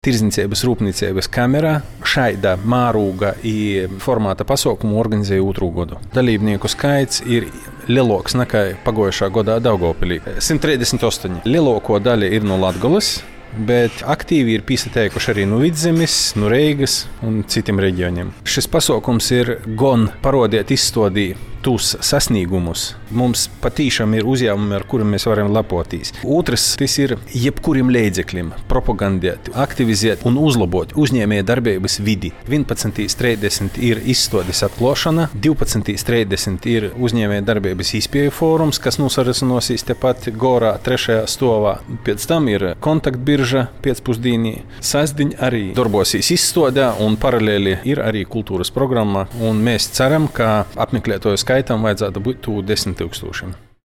Tirdzniecības rūpniecības kamera šaida mārūga i formāta pasaukumu organizēja otru gadu. Dalībnieku skaits ir lielāks nekā pagojušā gadā Daugavpilī. 138. Lielāko daļa ir no Latgoles, bet aktīvi ir piesateikuši arī no Vidzemes, no Reigas un citiem reģioniem. Šis pasaukums ir gan parodiet izstādī tos sasniegumus. Mums patīšām ir uzņēmumi, ar kuriem mēs varam lepoties. Otrs, tas ir jebkurim līdzeklim propagandēt, aktivizēt un uzlabot uzņēmēja darbības vidi. 11.30 ir izstādes atklāšana, 12.30 ir uzņēmēja darbības izpēju fórums, kas nosarisinosies tepat gorā 3. stāvā. Pēc tam ir kontaktbirža pēcpusdienī. Sestdiņ arī darbosies izstādē un paralēli ir arī kultūras programma. Un mēs ceram, ka apmeklētoju skaitam vajadzētu būt 10 000.